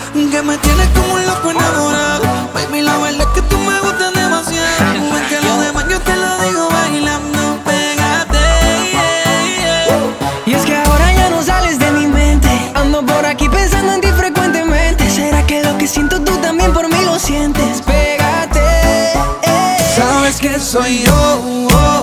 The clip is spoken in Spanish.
que me tienes como un loco enamorado. Baby, la verdad es que tú me gustas demasiado. Es que lo demás yo te lo digo bailando. Pégate, Y es que ahora ya no sales de mi mente. Ando por aquí pensando en ti frecuentemente. ¿Será que lo que siento tú también por mí lo sientes? Pégate. Sabes que soy yo.